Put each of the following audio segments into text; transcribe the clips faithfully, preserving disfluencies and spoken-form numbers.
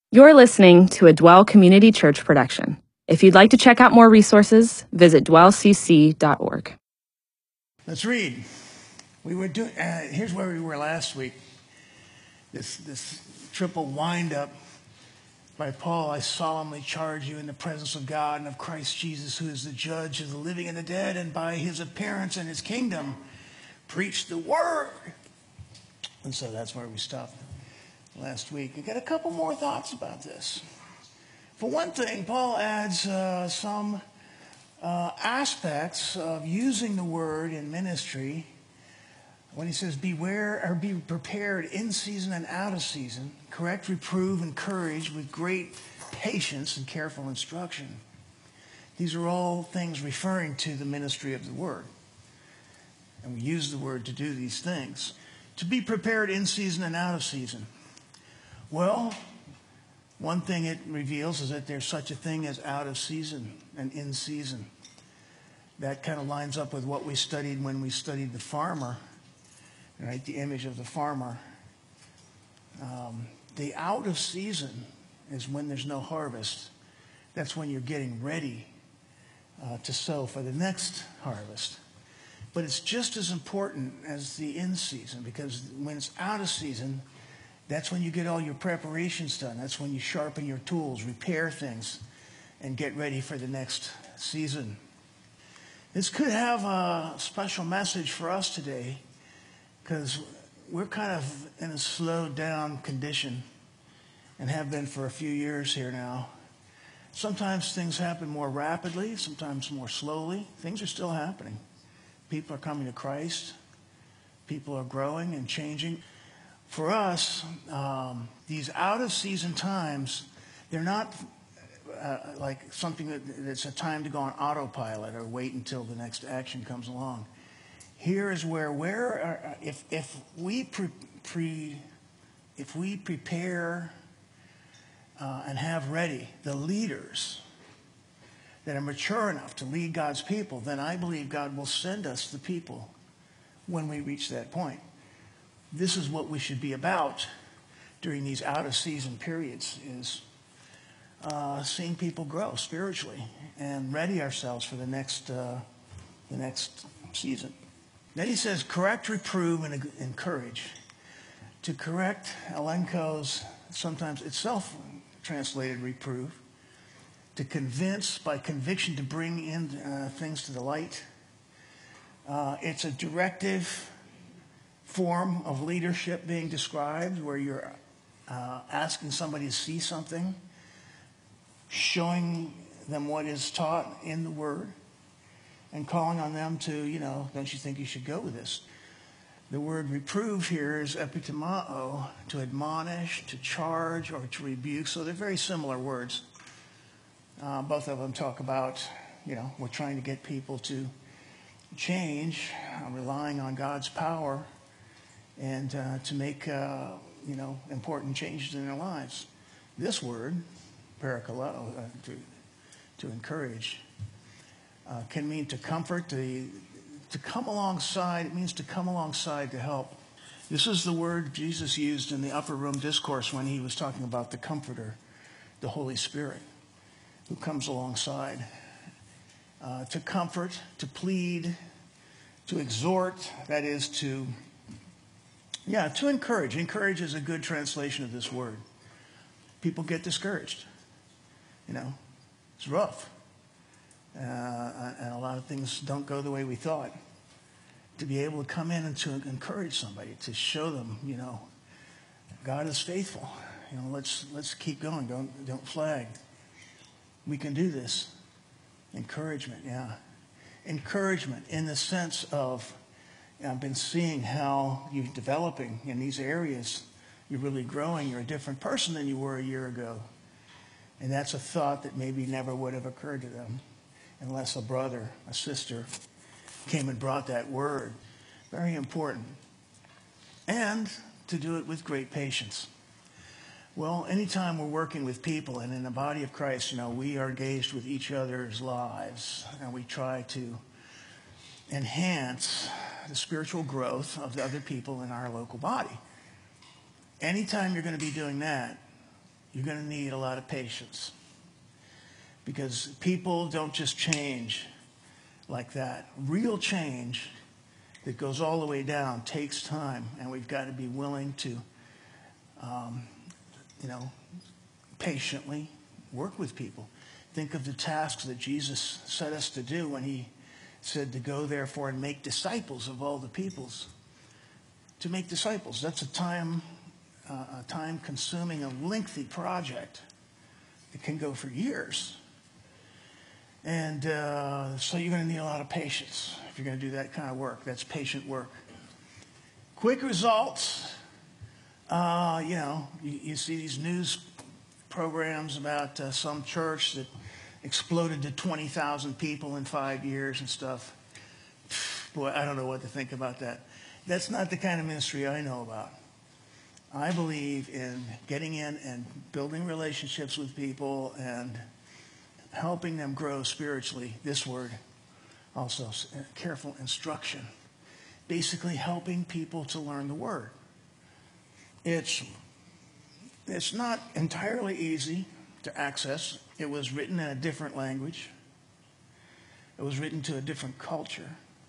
You're listening to a Dwell Community Church production. If you'd like to check out more resources, visit dwell c c dot org. Let's read. We were doing. Uh, here's where we were last week. This this triple wind-up by Paul. I solemnly charge you in the presence of God and of Christ Jesus, who is the judge of the living and the dead, and by his appearance and his kingdom, preach the word. And so that's where we stopped last week. I got a couple more thoughts about this. For one thing, Paul adds uh, some uh, aspects of using the word in ministry when he says, beware or be prepared in season and out of season, correct, reprove, encourage with great patience and careful instruction. These are all things referring to the ministry of the word. And we use the word to do these things. To be prepared in season and out of season. Well, one thing it reveals is that there's such a thing as out of season and in season. That kind of lines up with what we studied when we studied the farmer, right? The image of the farmer. Um, the out of season is when there's no harvest. That's when you're getting ready uh, to sow for the next harvest. But it's just as important as the in season, because when it's out of season, that's when you get all your preparations done. That's when you sharpen your tools, repair things, and get ready for the next season. This could have a special message for us today, because we're kind of in a slowed down condition and have been for a few years here now. Sometimes things happen more rapidly, sometimes more slowly. Things are still happening. People are coming to Christ. People are growing and changing. For us, um, these out-of-season times, they're not uh, like something that, that's a time to go on autopilot or wait until the next action comes along. Here is where, where are, if if we pre, pre if we prepare uh, and have ready the leaders that are mature enough to lead God's people, then I believe God will send us the people when we reach that point. This is what we should be about during these out-of-season periods, is uh, seeing people grow spiritually and ready ourselves for the next uh, the next season. Then he says, correct, reprove, and encourage. To correct, Elenko's, sometimes itself translated reprove. To convince, by conviction, to bring in uh, things to the light. Uh, it's a directive form of leadership being described, where you're uh, asking somebody to see something, showing them what is taught in the Word, and calling on them to, you know, don't you think you should go with this? The word reprove here is epitimao, to admonish, to charge, or to rebuke. So they're very similar words. Uh, both of them talk about, you know, we're trying to get people to change, uh, relying on God's power, and uh, to make, uh, you know, important changes in their lives. This word, parakaleo, uh, to, to encourage, uh, can mean to comfort, to, to come alongside. It means to come alongside to help. This is the word Jesus used in the Upper Room Discourse when he was talking about the Comforter, the Holy Spirit, who comes alongside. Uh, to comfort, to plead, to exhort, that is to Yeah, to encourage. Encourage is a good translation of this word. People get discouraged. You know, it's rough. Uh, and a lot of things don't go the way we thought. To be able to come in and to encourage somebody, to show them, you know, God is faithful. You know, let's let's keep going. Don't don't flag. We can do this. Encouragement, yeah. Encouragement in the sense of, I've been seeing how you're developing in these areas. You're really growing. You're a different person than you were a year ago. And that's a thought that maybe never would have occurred to them unless a brother, a sister came and brought that word. Very important. And to do it with great patience. Well, anytime we're working with people, and in the body of Christ, you know, we are engaged with each other's lives, and we try to enhance the spiritual growth of the other people in our local body. Anytime you're going to be doing that, you're going to need a lot of patience, because people don't just change like that. Real change that goes all the way down takes time, and we've got to be willing to, um, you know, patiently work with people. Think of the tasks that Jesus set us to do when he said to go therefore and make disciples of all the peoples. To make disciples, that's a time, uh, a time-consuming, a lengthy project. It can go for years. And uh, so you're going to need a lot of patience if you're going to do that kind of work. That's patient work. Quick results. Uh, you know, you, you see these news programs about uh, some church that exploded to twenty thousand people in five years and stuff. Boy, I don't know what to think about that. That's not the kind of ministry I know about. I believe in getting in and building relationships with people and helping them grow spiritually. This word also, careful instruction. Basically helping people to learn the word. It's, it's not entirely easy to access. It was written in a different language. It was written to a different culture.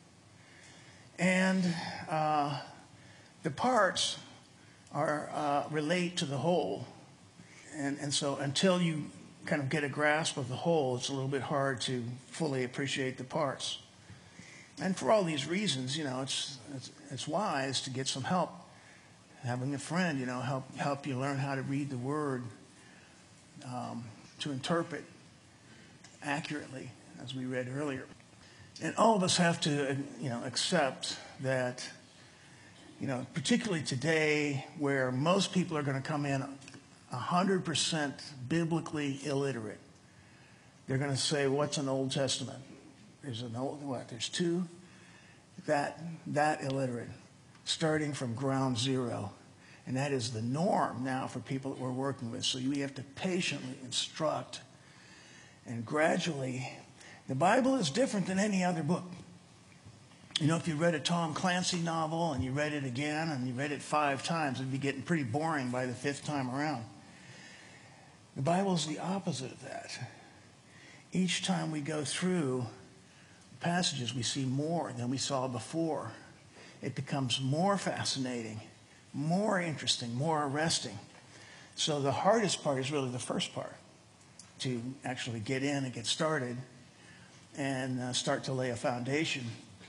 And uh, the parts are uh, relate to the whole. And, and so until you kind of get a grasp of the whole, it's a little bit hard to fully appreciate the parts. And for all these reasons, you know, it's, it's, it's wise to get some help. Having a friend, you know, help, help you learn how to read the word, um, to interpret accurately, as we read earlier. And all of us have to, you know, accept that, you know, particularly today where most people are going to come in one hundred percent biblically illiterate. They're going to say, what's an Old Testament? There's an old, what, there's two? That, that illiterate, starting from ground zero. And that is the norm now for people that we're working with. So we have to patiently instruct and gradually. The Bible is different than any other book. You know, if you read a Tom Clancy novel and you read it again and you read it five times, it'd be getting pretty boring by the fifth time around. The Bible is the opposite of that. Each time we go through passages, we see more than we saw before. It becomes more fascinating, more interesting, more arresting. So the hardest part is really the first part, to actually get in and get started and uh, start to lay a foundation.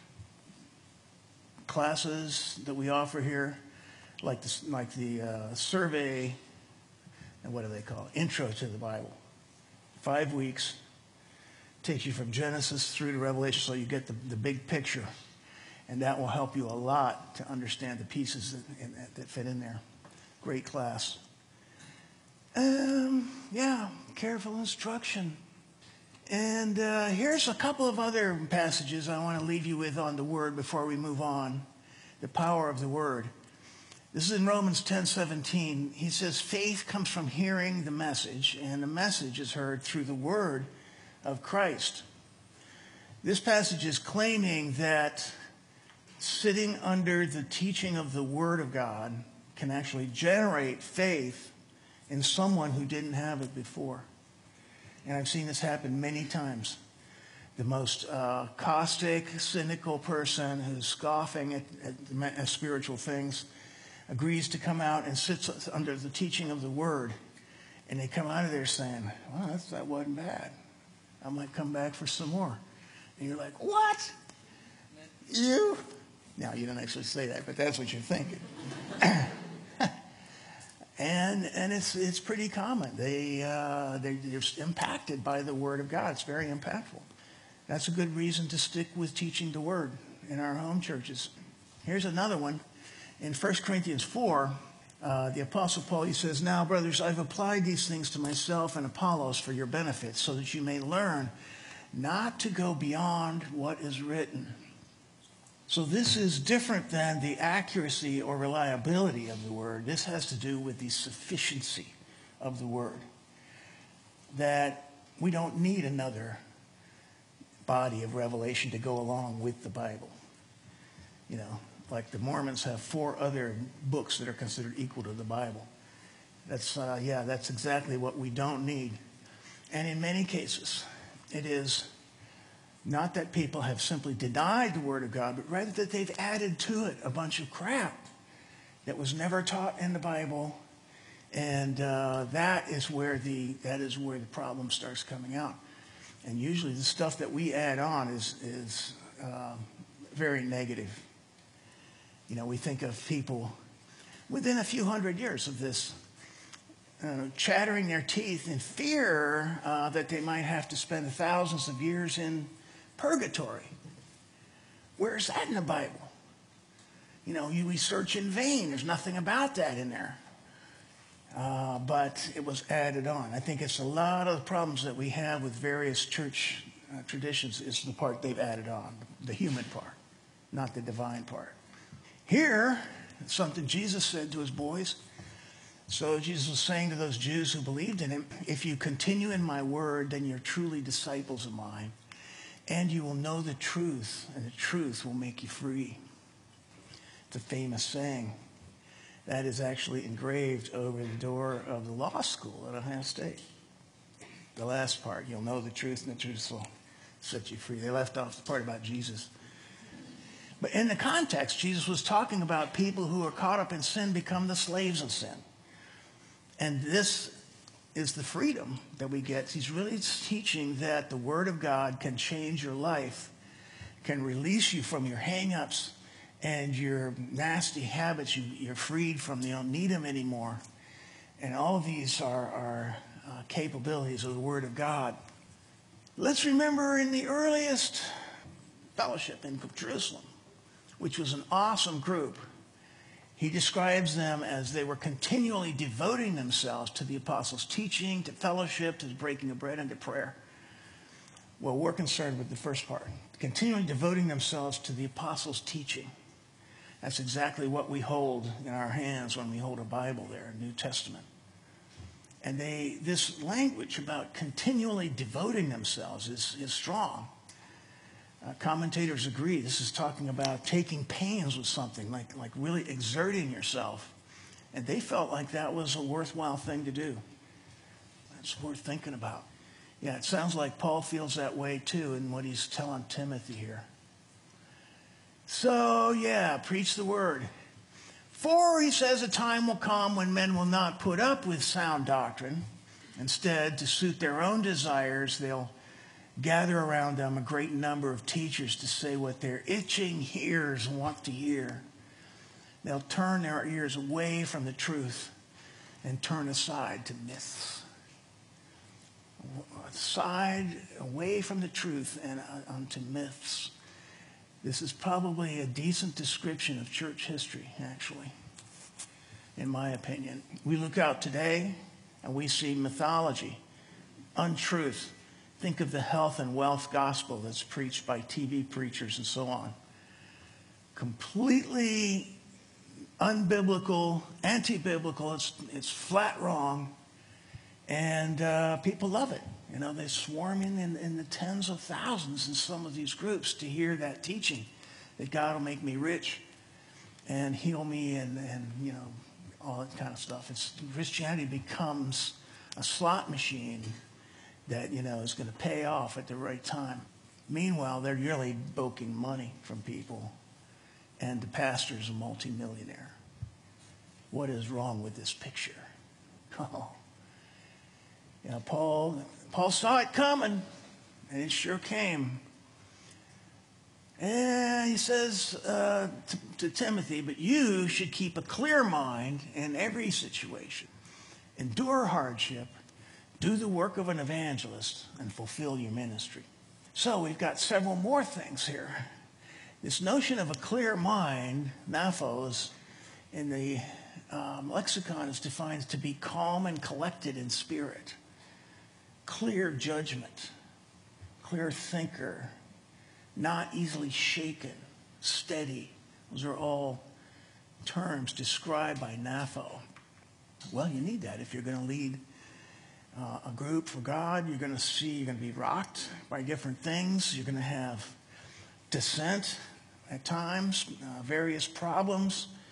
Classes that we offer here, like the, like the uh, survey, and what do they call it? Intro to the Bible. Five weeks. Takes you from Genesis through to Revelation so you get the, the big picture. And that will help you a lot to understand the pieces that, in, that fit in there. Great class. Um, yeah, careful instruction. And uh, here's a couple of other passages I want to leave you with on the word before we move on. The power of the word. This is in Romans ten seventeen. He says, faith comes from hearing the message, and the message is heard through the word of Christ. This passage is claiming that sitting under the teaching of the word of God can actually generate faith in someone who didn't have it before. And I've seen this happen many times. The most uh, caustic, cynical person who's scoffing at, at, at spiritual things agrees to come out and sits under the teaching of the word. And they come out of there saying, well, that's, that wasn't bad. I might come back for some more. And you're like, what? You? Now, you don't actually say that, but that's what you're thinking. And and it's it's pretty common. They, uh, they, they're impacted by the Word of God. It's very impactful. That's a good reason to stick with teaching the Word in our home churches. Here's another one. In First Corinthians four, uh, the Apostle Paul, he says, now, brothers, I've applied these things to myself and Apollos for your benefit, so that you may learn not to go beyond what is written. So this is different than the accuracy or reliability of the word. This has to do with the sufficiency of the word. That we don't need another body of revelation to go along with the Bible. You know, like the Mormons have four other books that are considered equal to the Bible. That's, uh, yeah, that's exactly what we don't need. And in many cases, it is not that people have simply denied the Word of God, but rather that they've added to it a bunch of crap that was never taught in the Bible. And uh, that is where the that is where the problem starts coming out. And usually the stuff that we add on is, is uh, very negative. You know, we think of people within a few hundred years of this uh, chattering their teeth in fear uh, that they might have to spend thousands of years in purgatory. Where is that in the Bible? You know, you, we search in vain. There's nothing about that in there. Uh, but it was added on. I think it's a lot of the problems that we have with various church uh, traditions is the part they've added on, the human part, not the divine part. Here, it's something Jesus said to his boys. So Jesus was saying to those Jews who believed in him, if you continue in my word, then you're truly disciples of mine, and you will know the truth, and the truth will make you free. It's a famous saying. That is actually engraved over the door of the law school at Ohio State. The last part, you'll know the truth and the truth will set you free. They left off the part about Jesus. But in the context, Jesus was talking about people who are caught up in sin become the slaves of sin. And this is the freedom that we get. He's really teaching that the Word of God can change your life, can release you from your hang-ups, and your nasty habits, you, you're freed from them. You don't need them anymore. And all of these are, are uh, capabilities of the Word of God. Let's remember in the earliest fellowship in Jerusalem, which was an awesome group, he describes them as they were continually devoting themselves to the apostles' teaching, to fellowship, to the breaking of bread, and to prayer. Well, we're concerned with the first part, continually devoting themselves to the apostles' teaching. That's exactly what we hold in our hands when we hold a Bible there, New Testament. And they, this language about continually devoting themselves is, is strong. Uh, commentators agree. This is talking about taking pains with something, like, like really exerting yourself. And they felt like that was a worthwhile thing to do. That's worth thinking about. Yeah, it sounds like Paul feels that way too in what he's telling Timothy here. So, yeah, preach the word. For, he says, a time will come when men will not put up with sound doctrine. Instead, to suit their own desires, they'll gather around them a great number of teachers to say what their itching ears want to hear. They'll turn their ears away from the truth and turn aside to myths. Aside, away from the truth and onto myths. This is probably a decent description of church history, actually, in my opinion. We look out today and we see mythology, untruth. Think of the health and wealth gospel that's preached by T V preachers and so on. Completely unbiblical, anti-biblical. It's, it's flat wrong. And uh, people love it. You know, they swarm in, in in the tens of thousands in some of these groups to hear that teaching, that God will make me rich and heal me and, and you know, all that kind of stuff. It's, Christianity becomes a slot machine that, you know, is going to pay off at the right time. Meanwhile, they're really bilking money from people, and the pastor's a multimillionaire. What is wrong with this picture? Oh. You know, Paul, Paul saw it coming, and it sure came. And he says uh, to, to Timothy, but you should keep a clear mind in every situation. Endure hardship, do the work of an evangelist, and fulfill your ministry. So we've got several more things here. This notion of a clear mind, naphos, in the um, lexicon is defined to be calm and collected in spirit. Clear judgment, clear thinker, not easily shaken, steady. Those are all terms described by Napho. Well, you need that if you're going to lead uh, a group for God. You're going to see, you're going to be rocked by different things. You're going to have dissent at times, uh, various problems.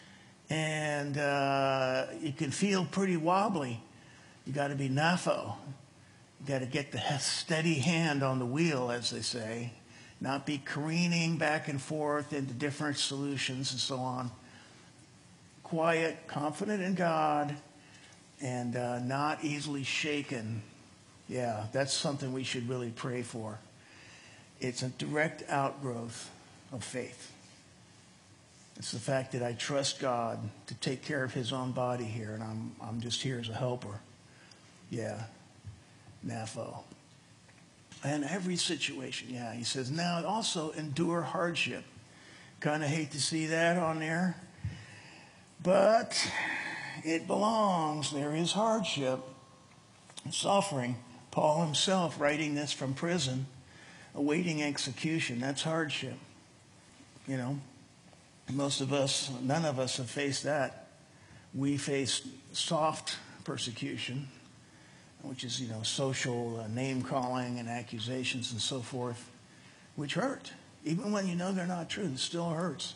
And uh, you can feel pretty wobbly. You got to be napho. You got to get the steady hand on the wheel, as they say, not be careening back and forth into different solutions and so on. Quiet, confident in God, and uh, not easily shaken. Yeah, that's something we should really pray for. It's a direct outgrowth of faith. It's the fact that I trust God to take care of his own body here, and I'm I'm just here as a helper. Yeah, napho. And every situation, yeah, he says, now also endure hardship. Kind of hate to see that on there, but it belongs. There is hardship, suffering. Paul himself writing this from prison, awaiting execution. That's hardship, you know. Most of us, none of us have faced that. We face soft persecution, which is, you know, social uh, name-calling and accusations and so forth, which hurt. Even when you know they're not true, it still hurts.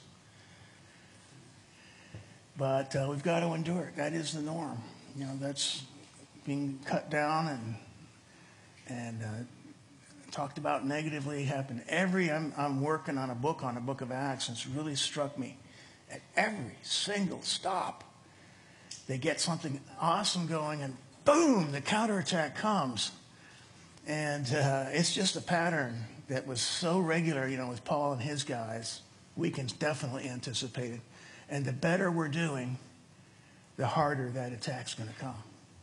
But uh, we've got to endure it. That is the norm. You know, that's being cut down and and uh, talked about negatively happened. Every, I'm, I'm working on a book on the book of Acts, and it's really struck me. At every single stop, they get something awesome going, and boom, the counterattack comes. And uh, it's just a pattern that was so regular, you know, with Paul and his guys. We can definitely anticipate it. And the better we're doing, the harder that attack's going to come.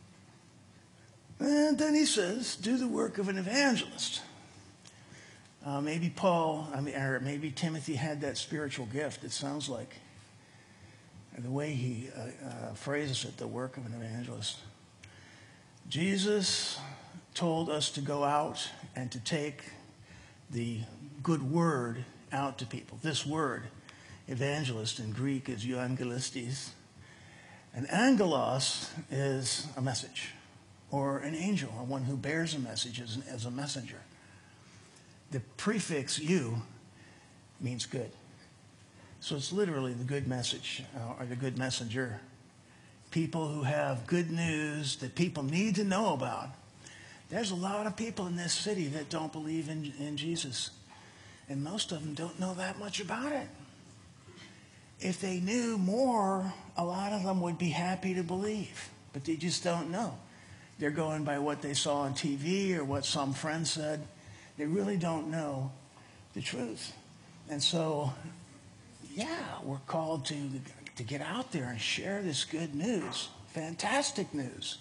And then he says, do the work of an evangelist. Uh, maybe Paul, I mean, or maybe Timothy had that spiritual gift, it sounds like. The way he uh, uh, phrases it, the work of an evangelist. Jesus told us to go out and to take the good word out to people. This word, evangelist in Greek, is euangelistes. And angelos is a message, or an angel, or one who bears a message as, as a messenger. The prefix "eu" means good. So it's literally the good message, uh, or the good messenger. People who have good news that people need to know about. There's a lot of people in this city that don't believe in, in Jesus. And most of them don't know that much about it. If they knew more, a lot of them would be happy to believe. But they just don't know. They're going by what they saw on T V or what some friend said. They really don't know the truth. And so, yeah, we're called to, to get out there and share this good news. Fantastic news.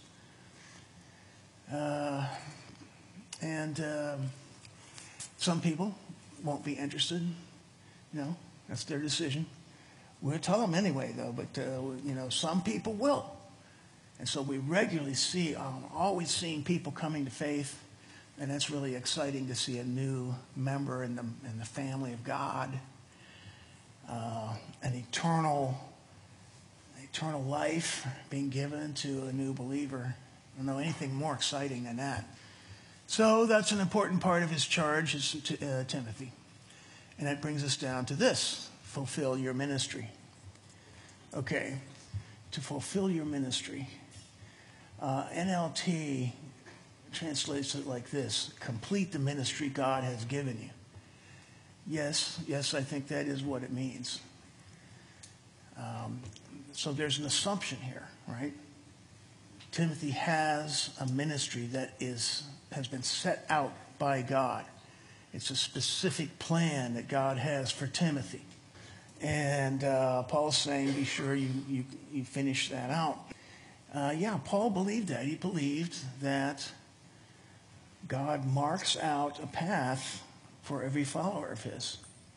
Uh, and um, some people won't be interested. You know, that's their decision. We'll tell them anyway, though, but, uh, you know, some people will. And so we regularly see, um, always seeing people coming to faith, and that's really exciting to see a new member in the, in the family of God, uh, an eternal, eternal life being given to a new believer. I don't know anything more exciting than that. So that's an important part of his charge, is to, uh, Timothy. And that brings us down to this. Fulfill your ministry. Okay, to fulfill your ministry. Uh, N L T translates it like this: complete the ministry God has given you. Yes, yes, I think that is what it means. Um, so there's an assumption here, right? Timothy has a ministry that is has been set out by God. It's a specific plan that God has for Timothy. And uh, Paul's saying, be sure you, you, you finish that out. Uh, yeah, Paul believed that. He believed that God marks out a path for every follower of his.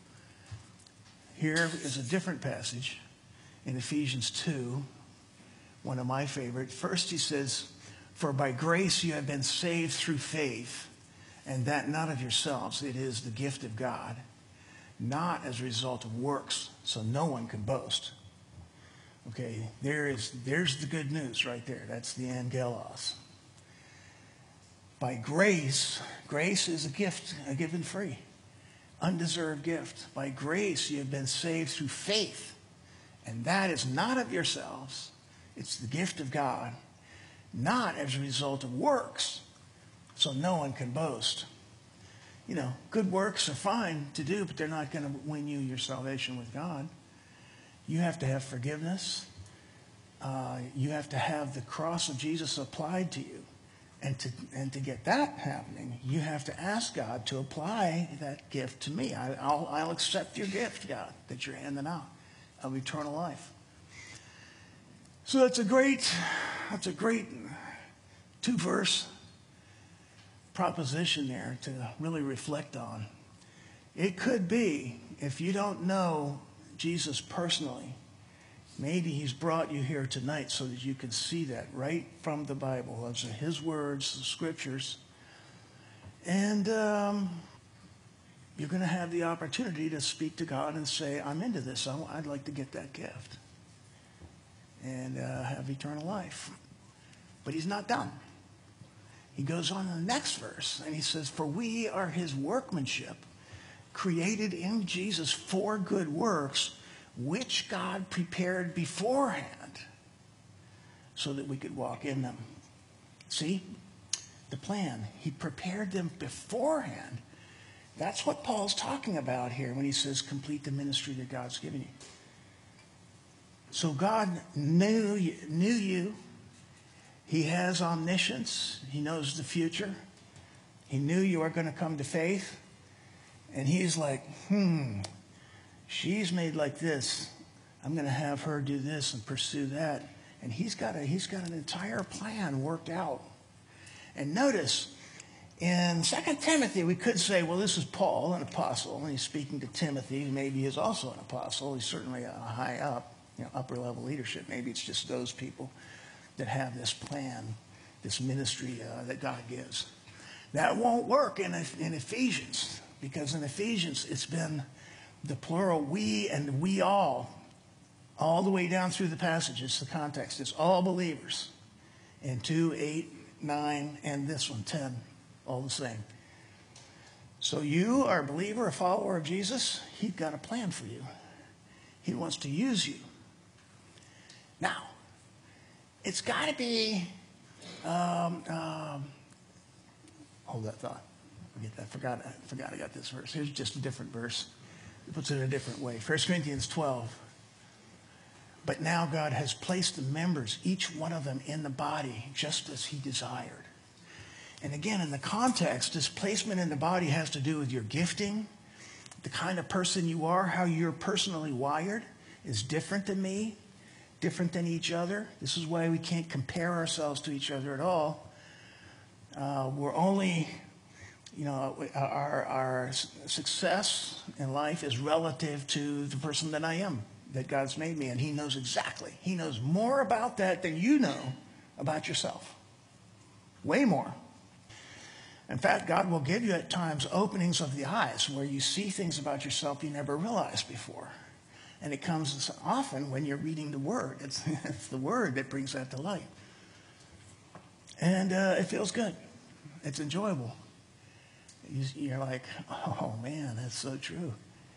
Here is a different passage in Ephesians two, one of my favorite. First he says, for by grace you have been saved through faith, and that not of yourselves. It is the gift of God, not as a result of works, so no one can boast. Okay, there is, there's the good news right there. That's the angelos. By grace, grace is a gift, a given free, undeserved gift. By grace you have been saved through faith, And that is not of yourselves. It's the gift of God, not as a result of works, so no one can boast. You know, good works are fine to do, but they're not going to win you your salvation with God. You have to have forgiveness. Uh, you have to have the cross of Jesus applied to you. And to, and to get that happening, you have to ask God to apply that gift to me. I, I'll, I'll accept your gift, God, that you're handing out of eternal life. So that's a great, that's a great two-verse proposition there to really reflect on. It could be, if you don't know Jesus personally, maybe he's brought you here tonight so that you can see that right from the Bible. Those are his words, the scriptures. And um, you're going to have the opportunity to speak to God and say, I'm into this. I'd like to get that gift and uh, have eternal life. But he's not done. He goes on in the next verse, and he says, for we are his workmanship, created in Jesus for good works, which God prepared beforehand so that we could walk in them. See? The plan. He prepared them beforehand. That's what Paul's talking about here when he says complete the ministry that God's given you. So God knew you, knew you. He has omniscience. He knows the future. He knew you were going to come to faith. And he's like, hmm, she's made like this. I'm going to have her do this and pursue that. And he's got a, he's got an entire plan worked out. And notice, in Second Timothy, we could say, well, this is Paul, an apostle, and he's speaking to Timothy, who maybe is also an apostle. He's certainly a high up, you know, upper level leadership. Maybe it's just those people that have this plan, this ministry uh, that God gives. That won't work in, in Ephesians, because in Ephesians it's been the plural we and we all, all the way down through the passages, the context. It's all believers. In two, eight, nine, and this one, ten, all the same. So you are a believer, a follower of Jesus. He's got a plan for you. He wants to use you. Now, it's got to be, um, um, hold that thought. Forget that. I forgot, I forgot I got this verse. Here's just a different verse. It puts it in a different way. First Corinthians twelve. But now God has placed the members, each one of them, in the body, just as he desired. And again, in the context, this placement in the body has to do with your gifting, the kind of person you are, how you're personally wired is different than me, different than each other. This is why we can't compare ourselves to each other at all. Uh, we're only, you know, our, our success in life is relative to the person that I am, that God's made me, and he knows exactly. He knows more about that than you know about yourself. Way more. In fact, God will give you at times openings of the eyes where you see things about yourself you never realized before. And it comes often when you're reading the Word. It's, it's the Word that brings that to light. And uh, it feels good. It's enjoyable. You're like, oh man, that's so true.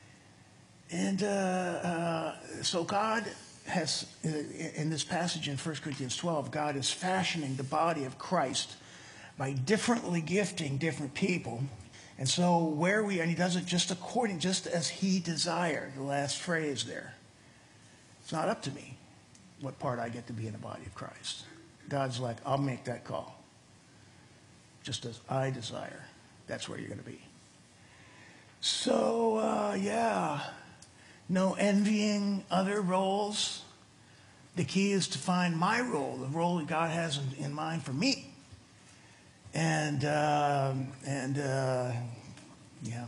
And uh, uh, so God has, in this passage in First Corinthians twelve, God is fashioning the body of Christ by differently gifting different people. And so where we, and he does it just according, just as he desired, the last phrase there. It's not up to me what part I get to be in the body of Christ. God's like, I'll make that call. Just as I desire. That's where you're going to be. So, uh, yeah, no envying other roles. The key is to find my role, the role that God has in, in mind for me. And, uh, and uh, yeah,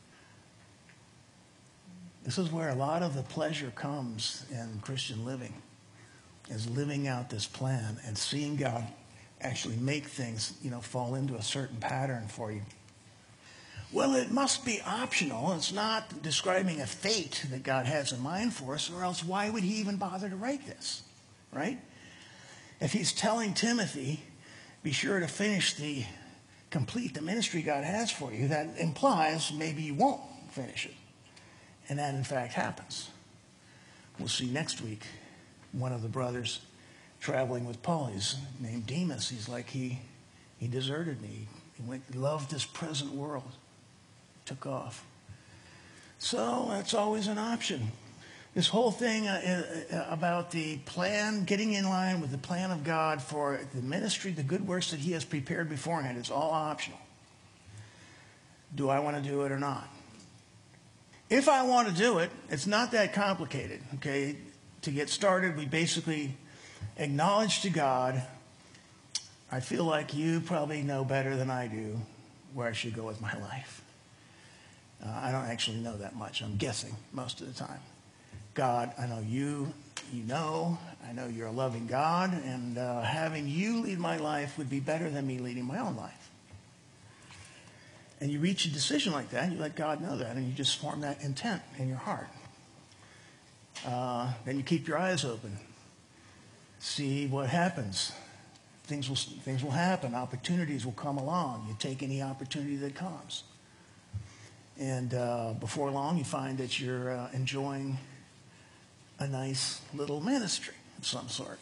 this is where a lot of the pleasure comes in Christian living, is living out this plan and seeing God actually make things, you know, fall into a certain pattern for you. Well, it must be optional. It's not describing a fate that God has in mind for us, or else why would he even bother to write this, right? If he's telling Timothy, be sure to finish the, complete the ministry God has for you, that implies maybe you won't finish it. And that, in fact, happens. We'll see next week one of the brothers traveling with Paul. He's named Demas. He's like, he, he deserted me. He went, he loved this present world. Took off. So that's always an option. This whole thing uh, about the plan, getting in line with the plan of God for the ministry, the good works that he has prepared beforehand, it's all optional. Do I want to do it or not? If I want to do it, it's not that complicated, okay? To get started, we basically acknowledge to God, I feel like you probably know better than I do where I should go with my life. Uh, I don't actually know that much. I'm guessing most of the time. God, I know you, you know, I know you're a loving God, and uh, having you lead my life would be better than me leading my own life. And you reach a decision like that, you let God know that, and you just form that intent in your heart. Uh, then you keep your eyes open. See what happens. Things will, things will happen. Opportunities will come along. You take any opportunity that comes. And uh, before long, you find that you're uh, enjoying a nice little ministry of some sort.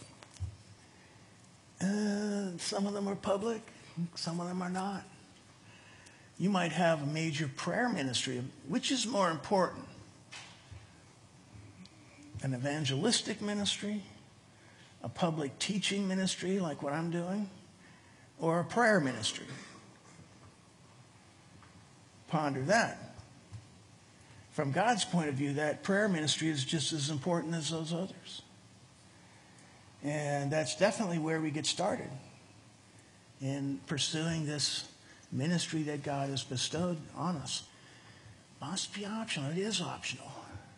Uh, some of them are public. Some of them are not. You might have a major prayer ministry. Which is more important? An evangelistic ministry, a public teaching ministry like what I'm doing, or a prayer ministry? Ponder that. From God's point of view, that prayer ministry is just as important as those others. And that's definitely where we get started in pursuing this ministry that God has bestowed on us. Must be optional. It is optional.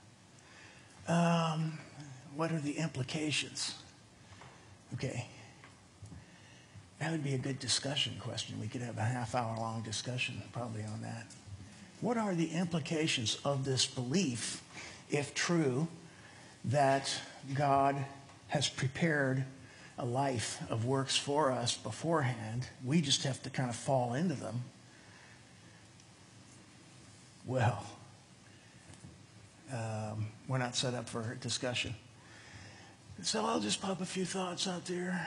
Um, what are the implications? Okay. That would be a good discussion question. We could have a half hour long discussion probably on that. What are the implications of this belief, if true, that God has prepared a life of works for us beforehand? We just have to kind of fall into them. Well, um, we're not set up for discussion. So I'll just pop a few thoughts out there.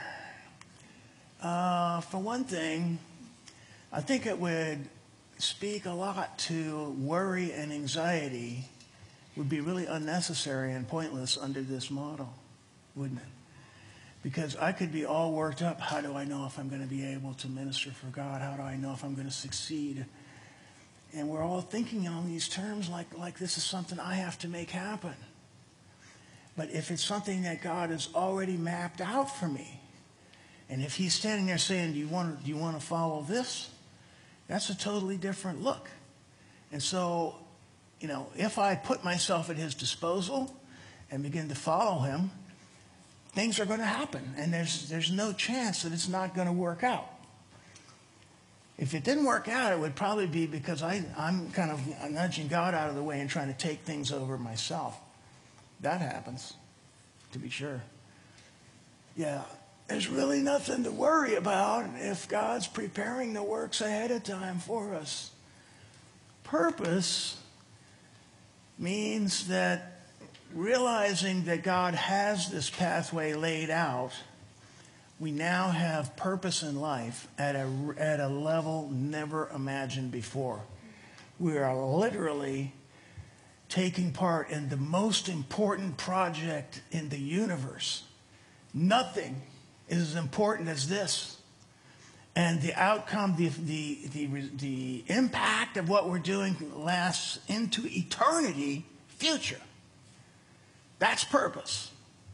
Uh, for one thing, I think it would speak a lot to worry and anxiety would be really unnecessary and pointless under this model, wouldn't it? Because I could be all worked up. How do I know if I'm going to be able to minister for God? How do I know if I'm going to succeed? And we're all thinking on these terms like, like this is something I have to make happen. But if it's something that God has already mapped out for me, and if he's standing there saying, do you want to, do you want to follow this? That's a totally different look. And so, you know, if I put myself at his disposal and begin to follow him, things are going to happen. And there's, there's no chance that it's not going to work out. If it didn't work out, it would probably be because I, I'm kind of nudging God out of the way and trying to take things over myself. That happens, to be sure. Yeah. There's really nothing to worry about if God's preparing the works ahead of time for us. Purpose means that realizing that God has this pathway laid out, we now have purpose in life at a, at a level never imagined before. We are literally taking part in the most important project in the universe. Nothing is as important as this. And the outcome, the, the, the, the impact of what we're doing lasts into eternity future. That's purpose.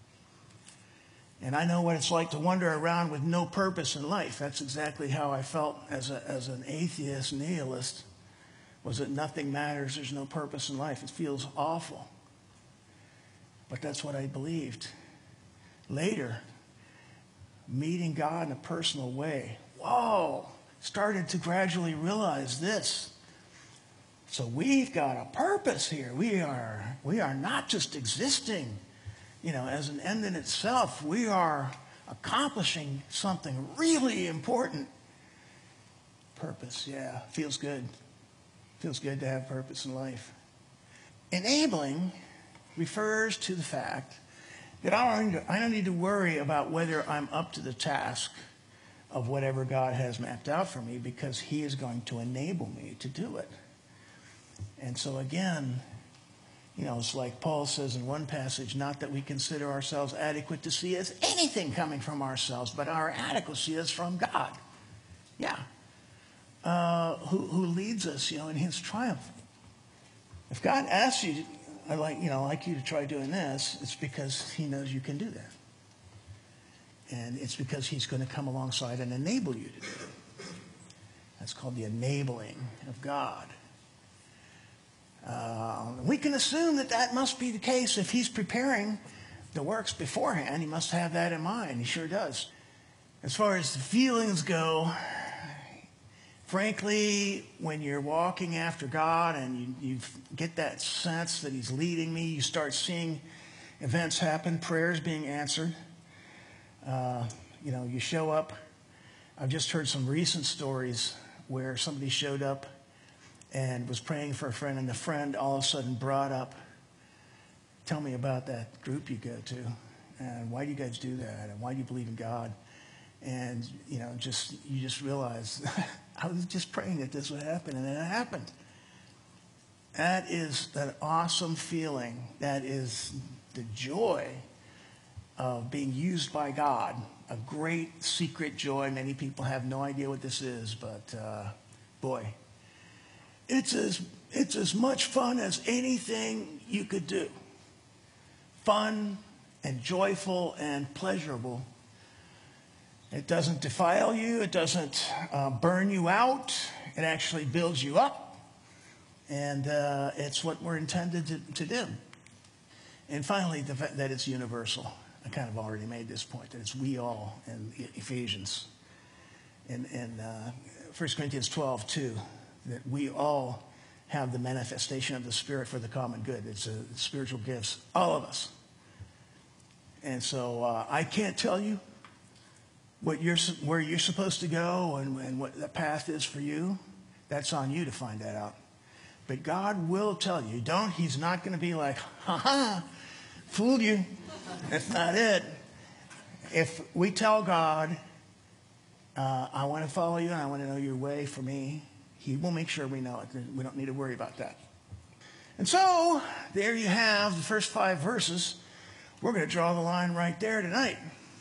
And I know what it's like to wander around with no purpose in life. That's exactly how I felt as, a, as an atheist nihilist, was that nothing matters, there's no purpose in life. It feels awful. But that's what I believed. Later, meeting God in a personal way, whoa, started to gradually realize this. So we've got a purpose here. We are, we are not just existing, you know, as an end in itself. We are accomplishing something really important. Purpose, yeah, feels good. Feels good to have purpose in life. Enabling refers to the fact that I don't, I don't need to worry about whether I'm up to the task of whatever God has mapped out for me, because he is going to enable me to do it. And so again, you know, it's like Paul says in one passage, not that we consider ourselves adequate to see as anything coming from ourselves, but our adequacy is from God. Yeah. Uh, who, who leads us, you know, in his triumph. If God asks you, I like, you know, like you to try doing this, it's because he knows you can do that. And it's because he's going to come alongside and enable you to do it. That's called the enabling of God. Uh, we can assume that that must be the case. If he's preparing the works beforehand, he must have that in mind. He sure does. As far as the feelings go, frankly, when you're walking after God and you, you get that sense that he's leading me, you start seeing events happen, prayers being answered. Uh, you know, you show up. I've just heard some recent stories where somebody showed up and was praying for a friend, and the friend all of a sudden brought up, tell me about that group you go to, and why do you guys do that, and why do you believe in God? And, you know, just you just realize, I was just praying that this would happen, and it happened. That is an awesome feeling. That is the joy of being used by God. A great secret joy. Many people have no idea what this is, but uh, boy, it's as it's as much fun as anything you could do. Fun and joyful and pleasurable. It doesn't defile you. It doesn't uh, burn you out. It actually builds you up. And uh, it's what we're intended to, to do. And finally, the fact that it's universal. I kind of already made this point, that it's we all in Ephesians. In, in uh, First Corinthians twelve two, that we all have the manifestation of the Spirit for the common good. It's a spiritual gifts, all of us. And so uh, I can't tell you what you're, where you're supposed to go and, and what the path is for you. That's on you to find that out. But God will tell you. Don't, he's not going to be like, ha-ha, fooled you. That's not it. If we tell God, uh, I want to follow you and I want to know your way for me, he will make sure we know it. We don't need to worry about that. And so, there you have the first five verses. We're going to draw the line right there tonight.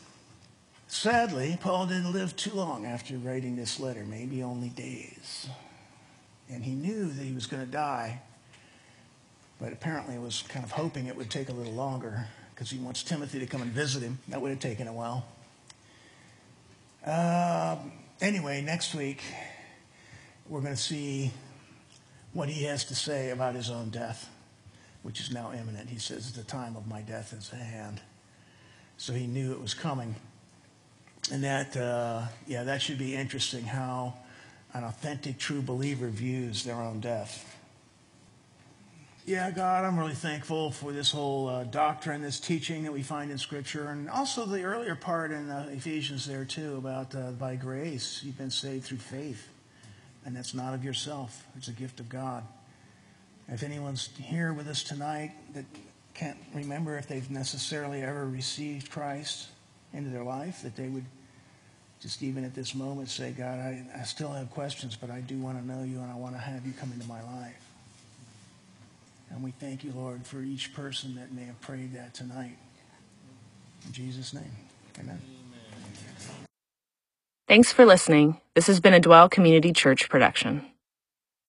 Sadly, Paul didn't live too long after writing this letter, maybe only days. And he knew that he was going to die, but apparently was kind of hoping it would take a little longer because he wants Timothy to come and visit him. That would have taken a while. Uh, anyway, next week, we're going to see what he has to say about his own death, which is now imminent. He says, the time of my death is at hand. So he knew it was coming. And that, uh, yeah, that should be interesting, how an authentic, true believer views their own death. Yeah, God, I'm really thankful for this whole uh, doctrine, this teaching that we find in Scripture, and also the earlier part in uh, Ephesians there, too, about uh, by grace, you've been saved through faith. And that's not of yourself. It's a gift of God. If anyone's here with us tonight that can't remember if they've necessarily ever received Christ into their life, that they would just even at this moment say, God, I, I still have questions, but I do want to know you and I want to have you come into my life. And we thank you, Lord, for each person that may have prayed that tonight. In Jesus' name, amen. Thanks for listening. This has been a Dwell Community Church production.